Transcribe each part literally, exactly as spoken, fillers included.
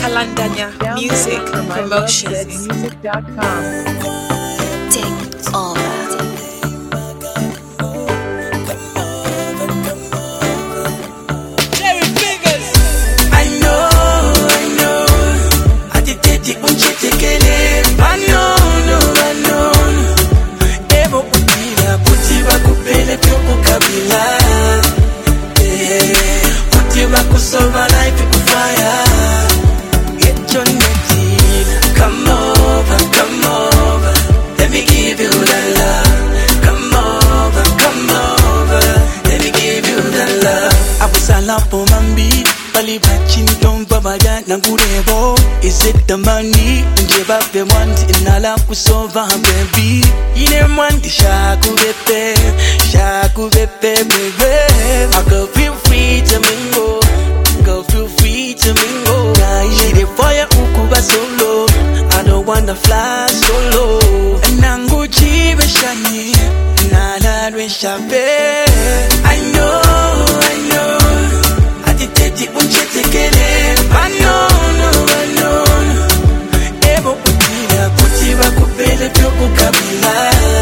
Kalandanya Music Promotions. music dot com. Take over. Is it the money and give up the ones in ala kusova baby? Ine mwandi shaku bepe, shaku bepe baby. I go feel free to mingle, go feel free to mingle. She dey fire ukuba solo, I don't wanna fly solo. And nangu chive shani, nala rwe shabe. I know, I know, atiteti unchete kele. I know, no, I know. Evo kutila, kutiwa kupele pyoku kabila.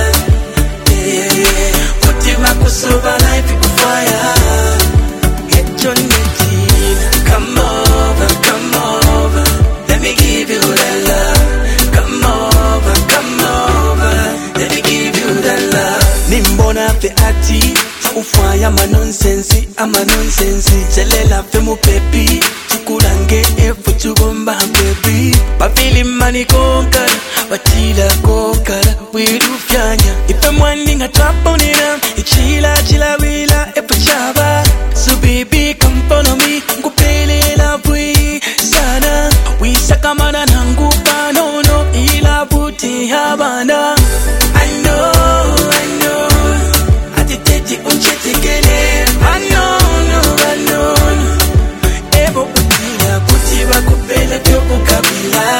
Kutiwa kusova life kufaya. Get your netina, come over, come over. Let me give you that love. Come over, come over. Let me give you that love. Nimbona fe ati, ufaya ma nonsense, ama nonsense. Chelela fe mu pepi. Kulange efu tugomba baby. Bafili mani konkara, batila konkara, wiru fyanya. Ife mwani nga traponina, ichila chila wila efu chaba. So baby come follow me, nkupele la bui sana. Wisa kamana nangu panono, ila buti habana. I know, I know, atiteti unchete kele. I know, no, I know. Evo kutiwa kupele pyoku kabila.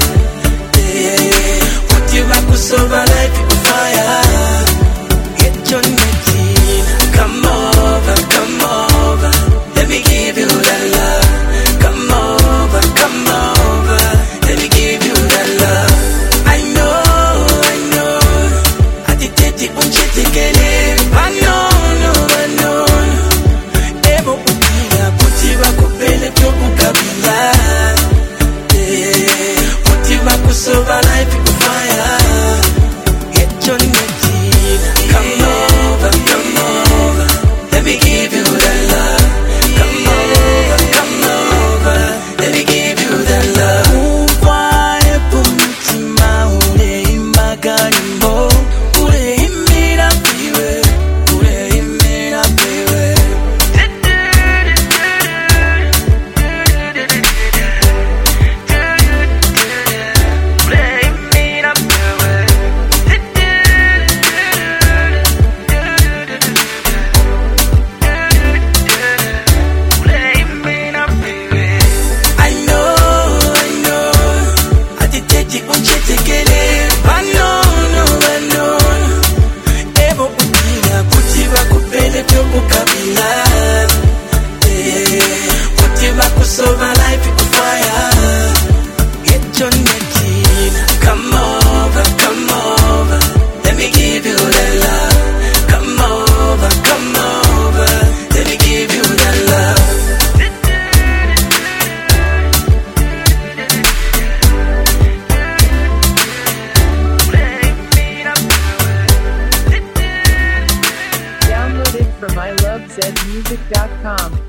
Kutiwa kusova life kufaya. Get your netina, come over, come over. Let me give you that love. Come over, come over. Let me give you that love. I know, I know, atiteti unchete kele. I know, no, I know. Evo kutiwa, kutiwa kupele pyoku kabila. Kutiwa life kufaya. Get your netina, come over, come over. Let me give you that love. Come over, come over. Let me give you that love. Uwae pumutima ule imagarimbo. Ule imira piwe, ule imira piwe. Download it from I love Zed music dot com.